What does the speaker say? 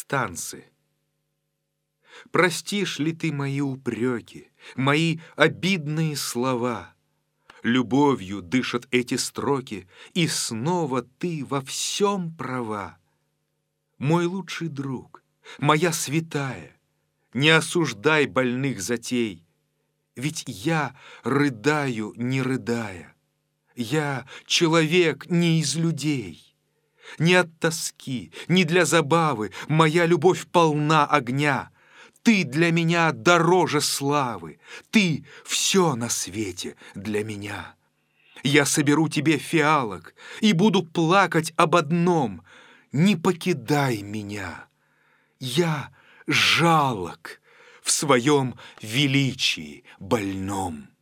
станцы. Простишь ли ты мои упреки, мои обидные слова? Любовью дышат эти строки, и снова ты во всем права. Мой лучший друг, моя святая, не осуждай больных затей, ведь я рыдаю, не рыдая. Я человек не из людей. Не от тоски, не для забавы моя любовь полна огня. Ты для меня дороже славы, ты все на свете для меня. Я соберу тебе фиалок и буду плакать об одном: не покидай меня. Я жалок в своем величии больном.